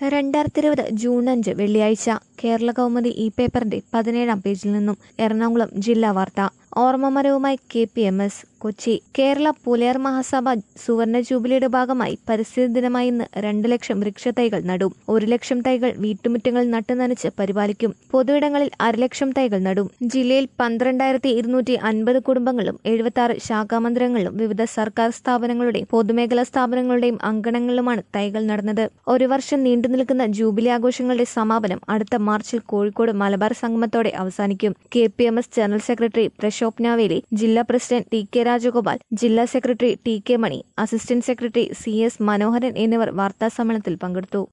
2020 June 5 വെള്ളിയാഴ്ച കേരള കൗമുദി ഈ പേപ്പറിന്റെ 17-ാം പേജിൽ നിന്നും എറണാകുളം ജില്ലാ വാർത്ത. ഓർമ്മമരവുമായി KPMS കൊച്ചി. കേരള പുലയർ മഹാസഭ സുവർണ ജൂബിലിയുടെ ഭാഗമായി പരിസ്ഥിതി ദിനമായി ഇന്ന് 2 ലക്ഷം വൃക്ഷത്തൈകൾ നടും. 1 ലക്ഷം തൈകൾ വീട്ടുമുറ്റങ്ങളിൽ നട്ടുനനച്ച് പരിപാലിക്കും. പൊതുയിടങ്ങളിൽ 1/2 ലക്ഷം തൈകൾ നടും. ജില്ലയിൽ 12,250 കുടുംബങ്ങളും 76 ശാഖാമന്ദിരങ്ങളിലും വിവിധ സർക്കാർ സ്ഥാപനങ്ങളുടെയും പൊതുമേഖലാ സ്ഥാപനങ്ങളുടെയും അങ്കണങ്ങളിലുമാണ് തൈകൾ നടന്നത്. ഒരു വർഷം നീണ്ടുനിൽക്കുന്ന ജൂബിലി ആഘോഷങ്ങളുടെ സമാപനം അടുത്ത മാർച്ചിൽ കോഴിക്കോട് മലബാർ സംഗമത്തോടെ അവസാനിക്കും. KPMS general secretary Prashobh Naveli, ജില്ലാ പ്രസിഡന്റ് TK രാജഗോപാൽ, ജില്ലാ secretary TK Mani, assistant secretary CS Manoharan എന്നിവർ വാർത്താസമ്മേളനത്തിൽ പങ്കെടുത്തു.